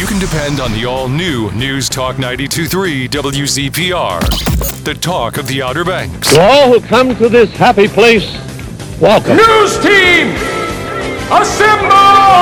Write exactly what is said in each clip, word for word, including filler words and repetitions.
you can depend on the all-new News Talk ninety-two point three W Z P R, the talk of the Outer Banks. To all who come to this happy place, welcome. News team, assemble!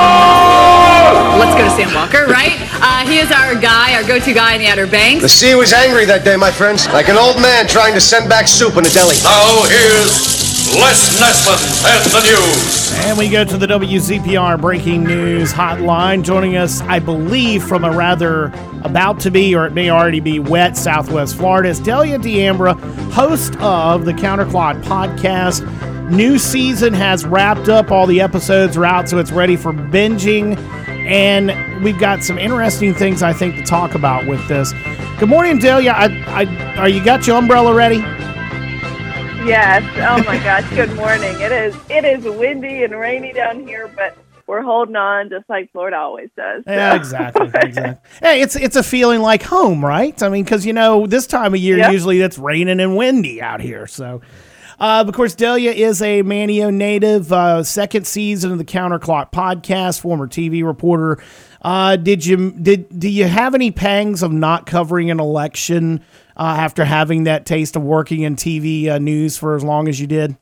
Let's go to Sam Walker, right? Uh, he is our guy, our go-to guy in the Outer Banks. The sea was angry that day, my friends, like an old man trying to send back soup in a deli. Now here's Les Nessman and the news. And we go to the W Z P R breaking news hotline. Joining us, I believe, from a rather about to be, or it may already be, wet Southwest Florida, is Delia D'Ambra, host of the Counterclock podcast. New season has wrapped up. All the episodes are out, so it's ready for binging. And we've got some interesting things, I think, to talk about with this. Good morning, Delia. I, I, are you got your umbrella ready? Yes. Oh my gosh. Good morning. It is. It is windy and rainy down here, but we're holding on, just like Florida always does. So. Yeah, exactly. Exactly. Hey, it's it's a feeling like home, right? I mean, because you know this time of year yep. usually it's raining and windy out here, so. Uh, of course, Delia is a Manteo native, uh, second season of the Counterclock podcast, former T V reporter. Uh, did you did do you have any pangs of not covering an election uh, after having that taste of working in T V uh, news for as long as you did?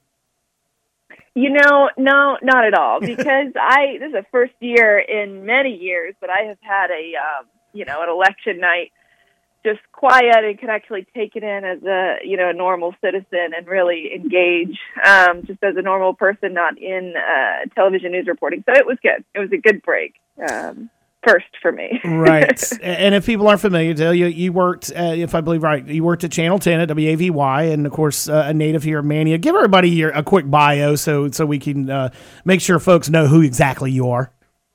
You know, no, not at all. Because I this is the first year in many years that I have had a um, you know an election night just quiet and can actually take it in as a, you know, a normal citizen and really engage um, just as a normal person, not in uh, television news reporting. So it was good. It was a good break. Um, first for me. Right. And if people aren't familiar, Delia, you, you worked, uh, if I believe right, you worked at Channel ten at W A V Y, and of course, uh, a native here of Manteo. Give everybody your, a quick bio so, so we can uh, make sure folks know who exactly you are.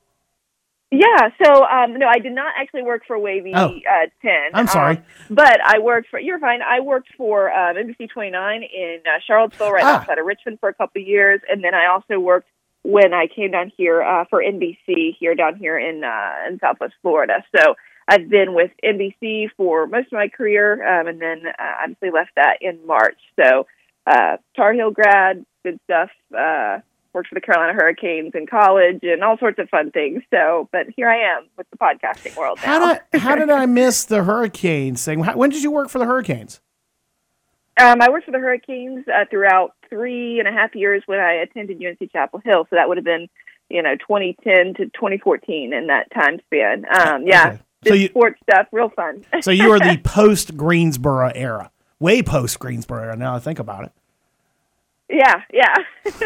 Yeah, so, um, no, I did not actually work for Wavy oh, uh, ten. I'm sorry. Um, but I worked for, you're fine, I worked for um, N B C twenty-nine in uh, Charlottesville, right ah. outside of Richmond for a couple of years. And then I also worked when I came down here uh, for N B C here down here in uh, in Southwest Florida. So I've been with N B C for most of my career, um, and then uh, obviously left that in March. So uh, Tar Heel grad, good stuff. Uh, worked for the Carolina Hurricanes in college and all sorts of fun things. So, but here I am with the podcasting world now. How did, how did I miss the Hurricanes thing? When did you work for the Hurricanes? Um, I worked for the Hurricanes uh, throughout three and a half years when I attended U N C Chapel Hill. So that would have been, you know, twenty ten to twenty fourteen in that time span. Um, yeah, okay. So you, sports stuff, real fun. So you are the post-Greensboro era, way post-Greensboro era, now I think about it. Yeah, yeah.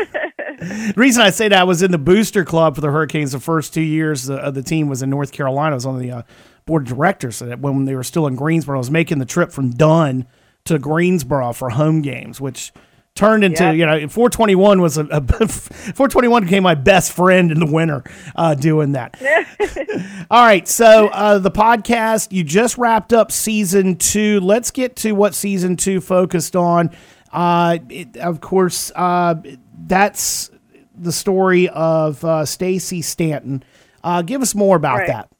The reason I say that, I was in the booster club for the Hurricanes the first two years of the team was in North Carolina. I was on the uh, board of directors so that when they were still in Greensboro. I was making the trip from Dunn to Greensboro for home games, which turned into, yeah. you know, four twenty-one was a, a four twenty-one became my best friend in the winter uh, doing that. All right, so uh, the podcast, you just wrapped up season two. Let's get to what season two focused on. Uh, it, of course, uh, that's the story of uh, Stacey Stanton. Uh, give us more about right. that.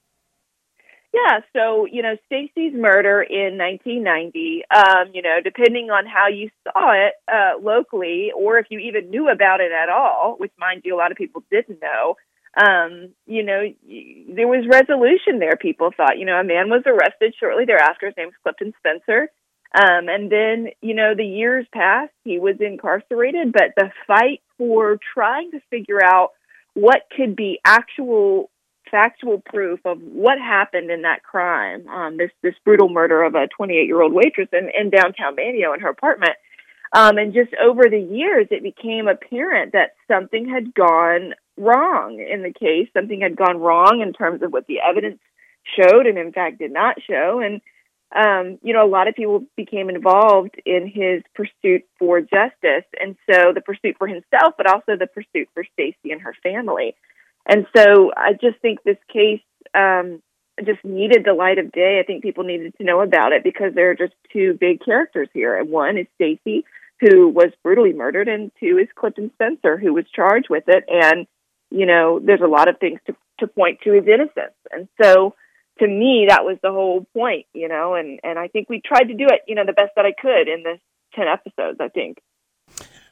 Yeah, so, you know, Stacey's murder in nineteen ninety, um, you know, depending on how you saw it uh, locally or if you even knew about it at all, which, mind you, a lot of people didn't know, um, you know, there was resolution there, people thought. You know, a man was arrested shortly thereafter. His name was Clifton Spencer. Um, and then, you know, the years passed, he was incarcerated, but the fight for trying to figure out what could be actual factual proof of what happened in that crime, um, this, this brutal murder of a twenty-eight-year-old waitress in, in downtown Manteo in her apartment. Um, and just over the years, it became apparent that something had gone wrong in the case. Something had gone wrong in terms of what the evidence showed and, in fact, did not show. And Um, you know, a lot of people became involved in his pursuit for justice. And so the pursuit for himself, but also the pursuit for Stacey and her family. And so I just think this case um, just needed the light of day. I think people needed to know about it because there are just two big characters here. And one is Stacey, who was brutally murdered, and two is Clifton Spencer, who was charged with it. And, you know, there's a lot of things to, to point to his innocence. And so to me, that was the whole point, you know, and, and I think we tried to do it, you know, the best that I could in this ten episodes, I think.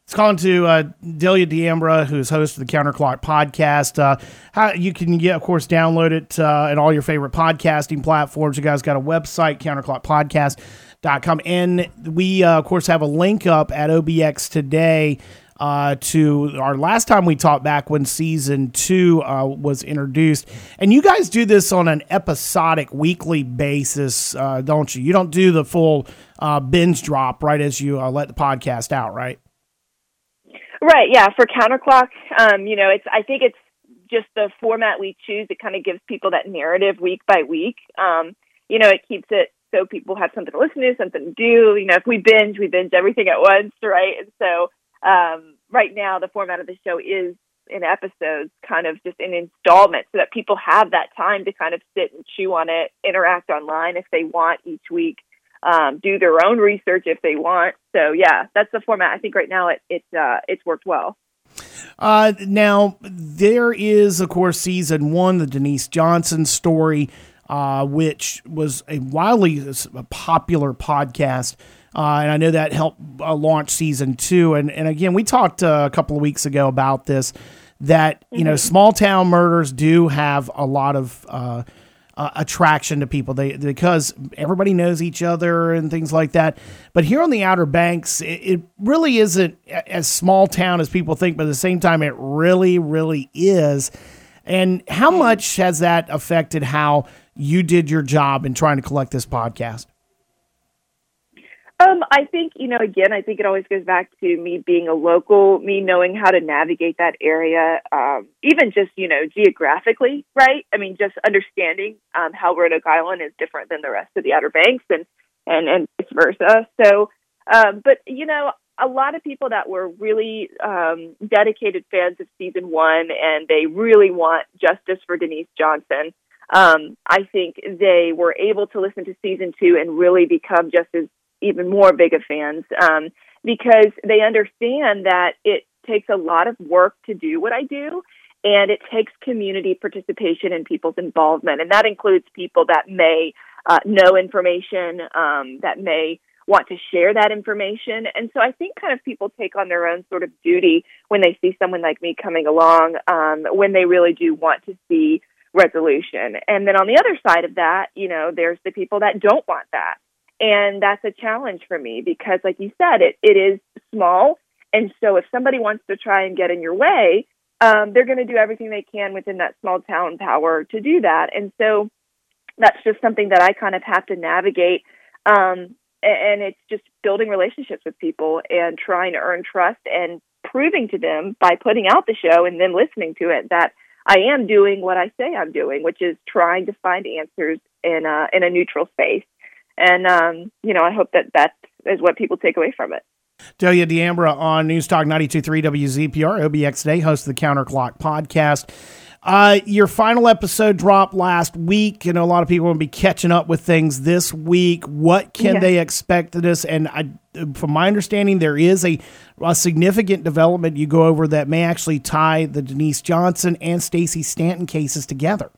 It's calling to uh, Delia D'Ambra, who's host of the Counterclock podcast. Uh, how you can get, of course, download it uh, at all your favorite podcasting platforms. You guys got a website, counterclock podcast dot com, and we, uh, of course, have a link up at O B X today uh, to our last time we talked back when season two uh, was introduced. And you guys do this on an episodic weekly basis, uh, don't you? You don't do the full uh, binge drop right as you uh, let the podcast out, right? Right, yeah. For Counterclock, um, you know, it's. I think it's just the format we choose. It kind of gives people that narrative week by week. Um, you know, it keeps it so people have something to listen to, something to do. You know, if we binge, we binge everything at once, right? And so um, right now, the format of the show is in episodes, kind of just in installments, so that people have that time to kind of sit and chew on it, interact online if they want each week. Um, do their own research if they want. So yeah, that's the format. I think right now it, it uh, it's worked well. Uh, now there is, of course, season one, the Denise Johnson story, uh, which was a wildly popular podcast. Uh, and I know that helped uh, launch season two. And, and again, we talked uh, a couple of weeks ago about this, that, you mm-hmm. know, small town murders do have a lot of, uh, Uh, attraction to people, they because everybody knows each other and things like that. But here on the Outer Banks, it, it really isn't as small town as people think, but at the same time, it really, really is. And how much has that affected how you did your job in trying to collect this podcast? Um, I think, you know, again, I think it always goes back to me being a local, me knowing how to navigate that area, um, even just, you know, geographically, right? I mean, just understanding um, how Roanoke Island is different than the rest of the Outer Banks and, and, and vice versa. So, um, but, you know, a lot of people that were really um, dedicated fans of season one, and they really want justice for Denise Johnson, um, I think they were able to listen to season two and really become just as even more big of fans, um, because they understand that it takes a lot of work to do what I do, and it takes community participation and people's involvement. And that includes people that may uh, know information, um, that may want to share that information. And so I think kind of people take on their own sort of duty when they see someone like me coming along, um, when they really do want to see resolution. And then on the other side of that, you know, there's the people that don't want that. And that's a challenge for me because, like you said, it, it is small. And so if somebody wants to try and get in your way, um, they're going to do everything they can within that small town power to do that. And so that's just something that I kind of have to navigate. Um, and it's just building relationships with people and trying to earn trust and proving to them by putting out the show and then listening to it that I am doing what I say I'm doing, which is trying to find answers in a, in a neutral space. And, um, you know, I hope that that is what people take away from it. Delia D'Ambra on News Talk ninety-two point three W Z P R, O B X Today, host of the Counterclock podcast. Uh, your final episode dropped last week. I know a lot of people will be catching up with things this week. What can yeah. they expect of this? And I, from my understanding, there is a, a significant development you go over that may actually tie the Denise Johnson and Stacey Stanton cases together.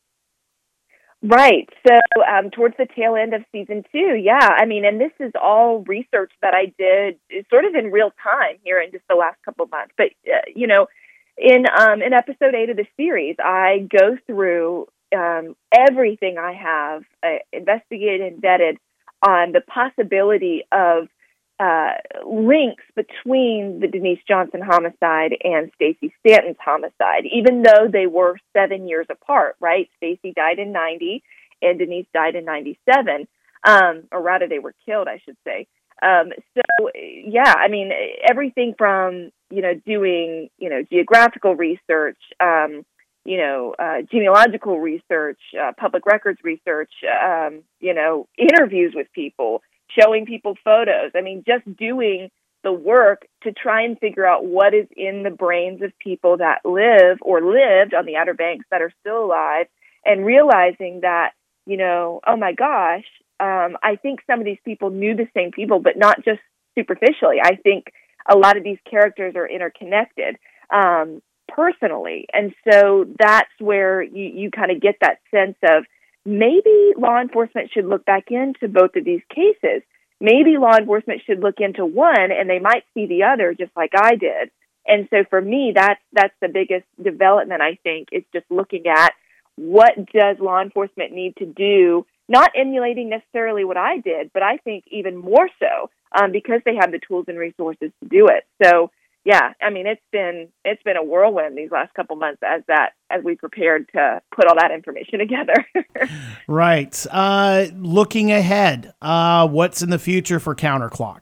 Right. So um, towards the tail end of season two, yeah. I mean, and this is all research that I did sort of in real time here in just the last couple of months. But, uh, you know, in um, in episode eight of the series, I go through um, everything I have uh, investigated and vetted on the possibility of uh, links between the Denise Johnson homicide and Stacey Stanton's homicide, even though they were seven years apart, right? Stacey died in ninety and Denise died in ninety-seven, um, or rather they were killed, I should say. Um, so, yeah, I mean, everything from, you know, doing, you know, geographical research, um, you know, uh, genealogical research, uh, public records research, um, you know, interviews with people, showing people photos. I mean, just doing the work to try and figure out what is in the brains of people that live or lived on the Outer Banks that are still alive, and realizing that, you know, oh my gosh, um, I think some of these people knew the same people, but not just superficially. I think a lot of these characters are interconnected um, personally. And so that's where you, you kind of get that sense of, maybe law enforcement should look back into both of these cases maybe law enforcement should look into one and they might see the other just like I did. And so for me, that's, that's the biggest development, I think, is just looking at what does law enforcement need to do, not emulating necessarily what I did, but I think even more so um, because they have the tools and resources to do it. So, yeah, I mean, it's been it's been a whirlwind these last couple months as that as we prepared to put all that information together. Right. Uh, looking ahead, uh, what's in the future for Counterclock?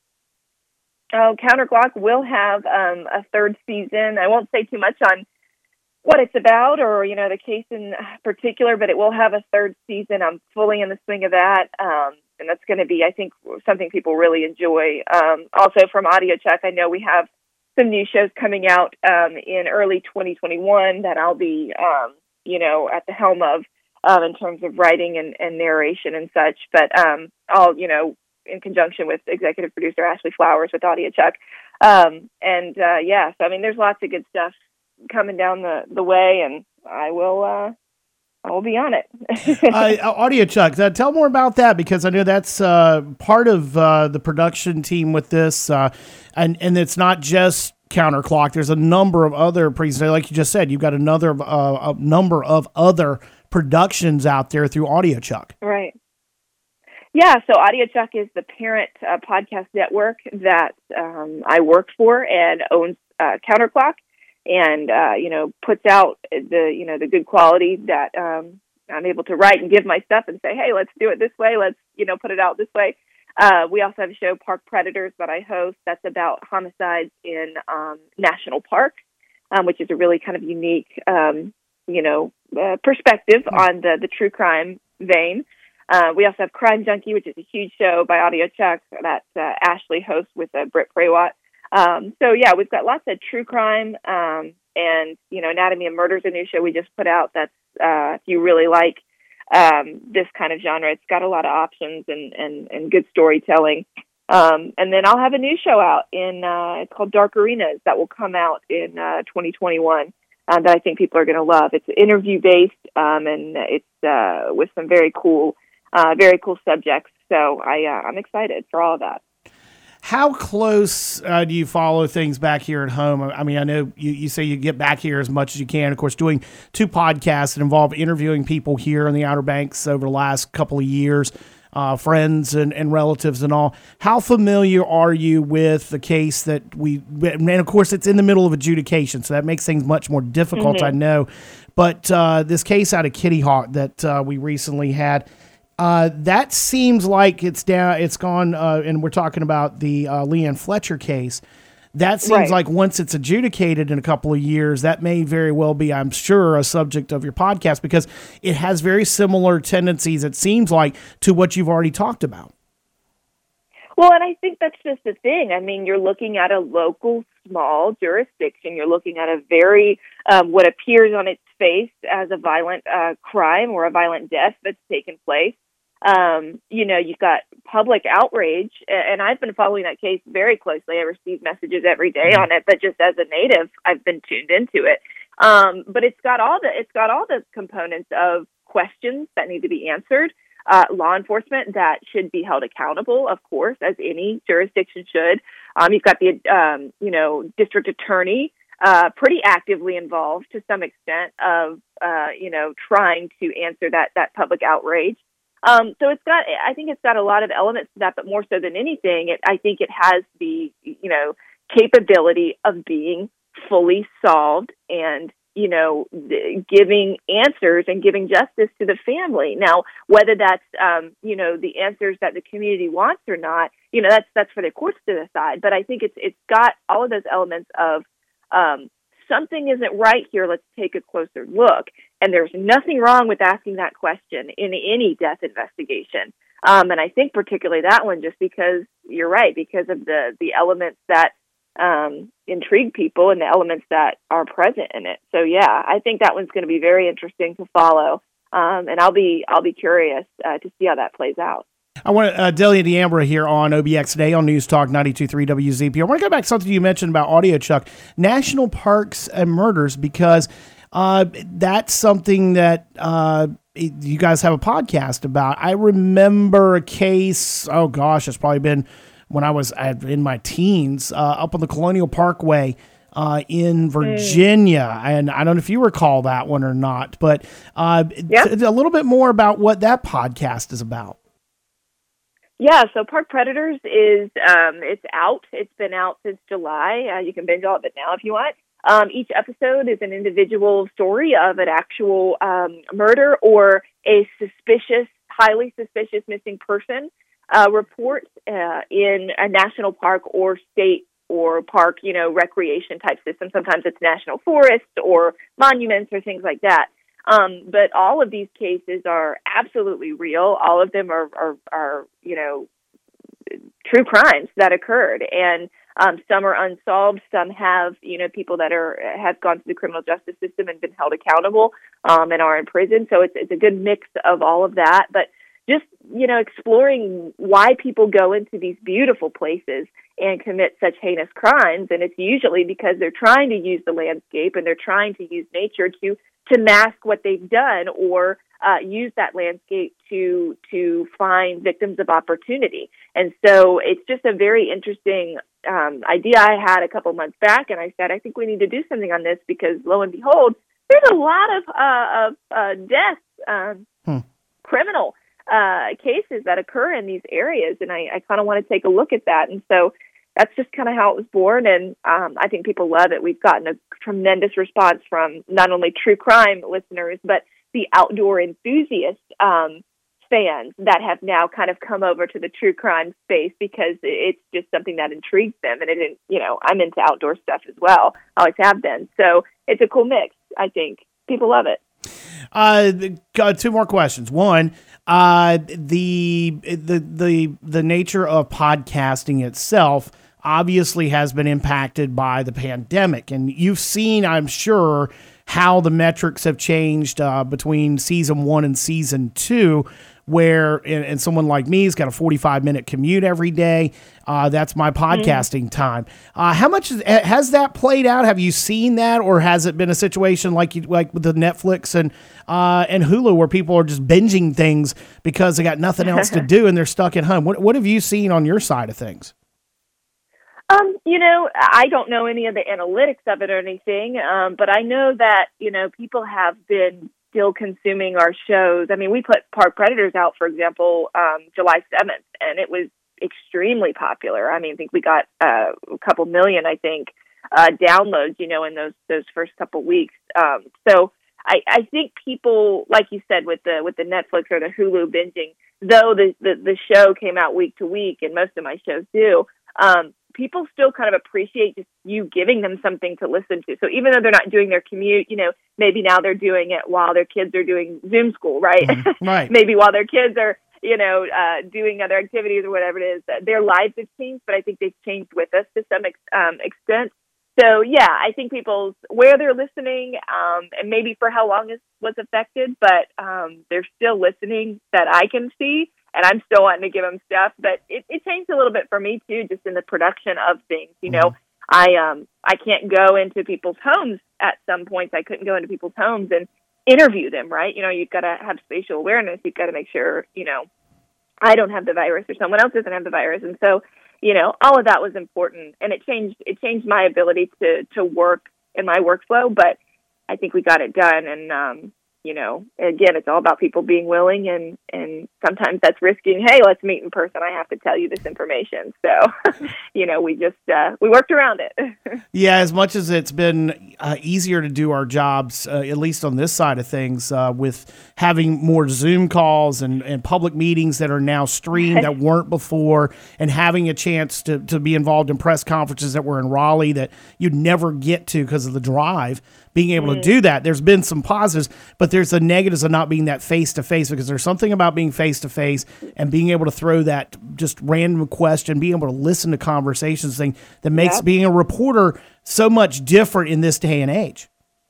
Oh, Counterclock will have um, a third season. I won't say too much on what it's about or, you know, the case in particular, but it will have a third season. I'm fully in the swing of that. Um, and that's going to be, I think, something people really enjoy. Um, also from AudioChuck, I know we have some new shows coming out um, in early twenty twenty-one that I'll be, um, you know, at the helm of um, in terms of writing and, and narration and such. But um, I'll, you know, in conjunction with executive producer Ashley Flowers with AudioChuck. Um, and, uh, yeah, so, I mean, there's lots of good stuff coming down the, the way, and I will uh, I will be on it. uh, AudioChuck, uh, tell more about that, because I know that's uh, part of uh, the production team with this, uh, and, and it's not just Counterclock. There's a number of other presentations. Like you just said, you've got another uh, a number of other productions out there through AudioChuck. Right. Yeah, so AudioChuck is the parent uh, podcast network that um, I work for and owns uh, Counterclock, and uh, you know, puts out the you know the good quality that um, I'm able to write and give my stuff and say, hey, let's do it this way. Let's you know put it out this way. Uh, we also have a show, Park Predators, that I host. That's about homicides in um, national parks, um, which is a really kind of unique um, you know uh, perspective on the the true crime vein. Uh, we also have Crime Junkie, which is a huge show by AudioChuck that uh, Ashley hosts with uh, Britt Praywat. Um, so, yeah, we've got lots of true crime, um, and, you know, Anatomy of Murder is a new show we just put out. That's, uh, if you really like um, this kind of genre, it's got a lot of options and, and, and good storytelling. Um, and then I'll have a new show out in, uh, it's called Dark Arenas, that will come out in uh, twenty twenty-one. Uh, that I think people are going to love. It's interview-based, um, and it's uh, with some very cool Uh, very cool subjects. So I, uh, I'm excited for all of that. How close uh, do you follow things back here at home? I mean, I know you, you say you get back here as much as you can. Of course, doing two podcasts that involve interviewing people here in the Outer Banks over the last couple of years, uh, friends and, and relatives and all. How familiar are you with the case that we, and of course, it's in the middle of adjudication, so that makes things much more difficult, mm-hmm. I know. But uh, this case out of Kitty Hawk that uh, we recently had, Uh, that seems like it's down. It's gone, uh, and we're talking about the uh, Leanne Fletcher case. That seems right. like once it's adjudicated in a couple of years, that may very well be, I'm sure, a subject of your podcast, because it has very similar tendencies, it seems like, to what you've already talked about. Well, and I think that's just the thing. I mean, you're looking at a local, small jurisdiction. You're looking at a very, um, what appears on its face as a violent uh, crime or a violent death that's taken place. Um, you know, you've got public outrage, and I've been following that case very closely. I receive messages every day on it, but just as a native, I've been tuned into it. Um, but it's got all the it's got all the components of questions that need to be answered. Uh, law enforcement that should be held accountable, of course, as any jurisdiction should. Um, you've got the um, you know district attorney uh, pretty actively involved to some extent of uh, you know trying to answer that that public outrage. Um, so it's got, I think it's got a lot of elements to that, but more so than anything, it, I think it has the, you know, capability of being fully solved and, you know, the, giving answers and giving justice to the family. Now, whether that's, um, you know, the answers that the community wants or not, you know, that's, that's for the courts to decide. But I think it's, it's got all of those elements of, um, something isn't right here. Let's take a closer look. And there's nothing wrong with asking that question in any death investigation. Um, and I think particularly that one, just because you're right, because of the, the elements that um, intrigue people and the elements that are present in it. So yeah, I think that one's going to be very interesting to follow. Um, and I'll be, I'll be curious uh, to see how that plays out. I want uh, Delia D'Ambra here on O B X Today on News Talk ninety-two point three W Z P. I want to go back to something you mentioned about AudioChuck, National Parks and Murders, because uh, that's something that uh, it, you guys have a podcast about. I remember a case. Oh gosh, it's probably been when I was in my teens, uh, up on the Colonial Parkway uh, in Virginia, mm. and I don't know if you recall that one or not. But uh, yeah. t- a little bit more about what that podcast is about. Yeah, so Park Predators is, um, it's out. It's been out since July. Uh, you can binge all of it now if you want. Um, each episode is an individual story of an actual um, murder or a suspicious, highly suspicious missing person uh, report uh, in a national park or state or park, you know, recreation type system. Sometimes it's national forests or monuments or things like that. Um, but all of these cases are absolutely real. All of them are, are, are you know, true crimes that occurred. And um, some are unsolved. Some have, you know, people that are have gone through the criminal justice system and been held accountable um, and are in prison. So it's, it's a good mix of all of that. But just, you know, exploring why people go into these beautiful places and commit such heinous crimes. And it's usually because they're trying to use the landscape and they're trying to use nature to to mask what they've done or uh, use that landscape to to find victims of opportunity. And so it's just a very interesting um, idea I had a couple months back, and I said, I think we need to do something on this because, lo and behold, there's a lot of, uh, of uh, deaths, um, hmm. criminal uh, cases that occur in these areas, and I, I kind of want to take a look at that. And so that's just kind of how it was born, and um, I think people love it. We've gotten a tremendous response from not only true crime listeners, but the outdoor enthusiast um, fans that have now kind of come over to the true crime space because it's just something that intrigues them. And it, you know, I'm into outdoor stuff as well. I always have been. So it's a cool mix, I think. People love it. Uh, got two more questions. One, uh, the the the the nature of podcasting itself obviously has been impacted by the pandemic, and you've seen, I'm sure, how the metrics have changed uh, between season one and season two. Where and, and someone like me has got a forty-five minute commute every day. Uh, that's my podcasting mm-hmm. time. Uh, how much is, has that played out? Have you seen that, or has it been a situation like you, like with the Netflix and uh, and Hulu where people are just binging things because they got nothing else to do and they're stuck at home? What what have you seen on your side of things? Um, you know, I don't know any of the analytics of it or anything, um, but I know that you know people have been still consuming our shows. I mean, we put Park Predators out, for example, um, July seventh, and it was extremely popular. I mean, I think we got uh, a couple million, I think, uh, downloads, you know, in those those first couple weeks. Um, so I, I think people, like you said, with the with the Netflix or the Hulu binging, though the, the, the show came out week to week, and most of my shows do, um, people still kind of appreciate just you giving them something to listen to. So even though they're not doing their commute, you know, maybe now they're doing it while their kids are doing Zoom school, right? Mm, right. Maybe while their kids are, you know, uh, doing other activities or whatever it is. Their lives have changed, but I think they've changed with us to some ex- um, extent. So, yeah, I think people's where they're listening um, and maybe for how long it was affected, but um, they're still listening that I can see. And I'm still wanting to give them stuff, but it, it changed a little bit for me too, just in the production of things. You know, mm-hmm. I um I can't go into people's homes at some points. I couldn't go into people's homes and interview them, right? You know, you've got to have spatial awareness. You've got to make sure, you know, I don't have the virus or someone else doesn't have the virus, and so you know, all of that was important, and it changed it changed my ability to to work in my workflow. But I think we got it done, and um. You know, again, it's all about people being willing, and, and sometimes that's risking, hey, let's meet in person. I have to tell you this information. So, you know, we just, uh, we worked around it. Yeah, as much as it's been uh, easier to do our jobs, uh, at least on this side of things, uh, with having more Zoom calls and, and public meetings that are now streamed that weren't before, and having a chance to, to be involved in press conferences that were in Raleigh that you'd never get to because of the drive. Being able mm. to do that, there's been some positives, but there's the negatives of not being that face-to-face, because there's something about being face-to-face and being able to throw that just random question, being able to listen to conversations thing that makes yep. being a reporter so much different in this day and age.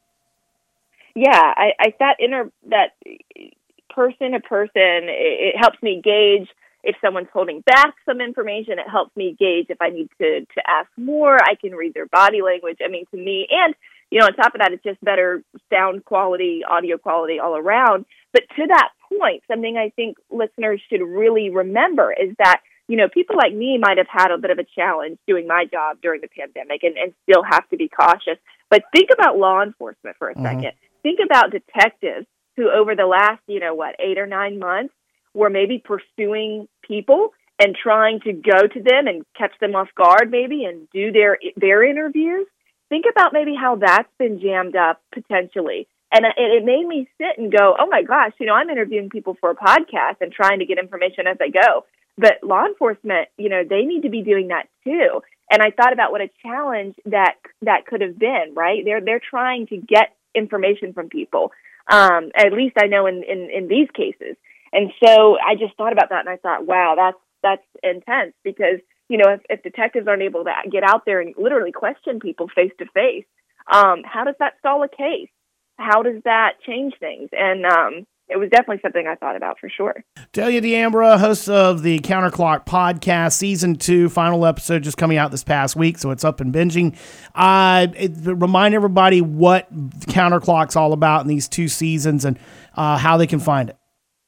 Yeah, I, I that inner that person to person, it, it helps me gauge if someone's holding back some information. It helps me gauge if I need to, to ask more. I can read their body language. I mean, to me, and you know, on top of that, it's just better sound quality, audio quality all around. But to that point, something I think listeners should really remember is that, you know, people like me might have had a bit of a challenge doing my job during the pandemic and, and still have to be cautious. But think about law enforcement for a mm-hmm. second. Think about detectives who over the last, you know, what, eight or nine months were maybe pursuing people and trying to go to them and catch them off guard maybe and do their their interviews. Think about maybe how that's been jammed up potentially. And it, it made me sit and go, oh, my gosh, you know, I'm interviewing people for a podcast and trying to get information as I go. But law enforcement, you know, they need to be doing that too. And I thought about what a challenge that that could have been, right? They're they're trying to get information from people. Um, at least I know in, in, in these cases. And so I just thought about that and I thought, wow, that's that's intense because, you know, if, if detectives aren't able to get out there and literally question people face to face, um, how does that stall a case? How does that change things? And um, it was definitely something I thought about for sure. Delia D'Ambra, host of the Counterclock podcast, season two, final episode just coming out this past week, so it's up and binging. Uh, it, remind everybody what Counterclock's all about in these two seasons and uh, how they can find it.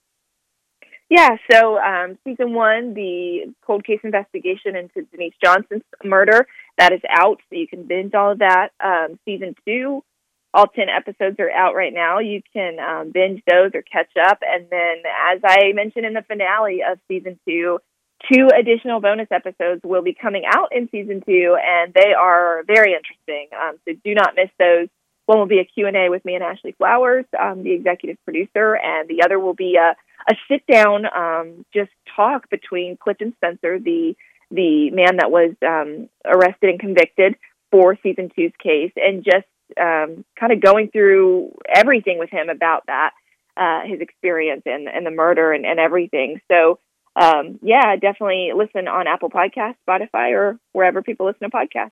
Yeah, so um, season one, the cold case investigation into Denise Johnson's murder, that is out, so you can binge all of that. Um, season two, all ten episodes are out right now. You can um, binge those or catch up. And then, as I mentioned in the finale of season two, two additional bonus episodes will be coming out in season two, and they are very interesting. Um, so do not miss those. One will be a Q and A with me and Ashley Flowers, um, the executive producer, and the other will be a, a sit-down um, just talk between Clifton Spencer, the the man that was um, arrested and convicted for season two's case, and just um, kind of going through everything with him about that, uh, his experience and, and the murder and, and everything. So, um, yeah, definitely listen on Apple Podcasts, Spotify, or wherever people listen to podcasts.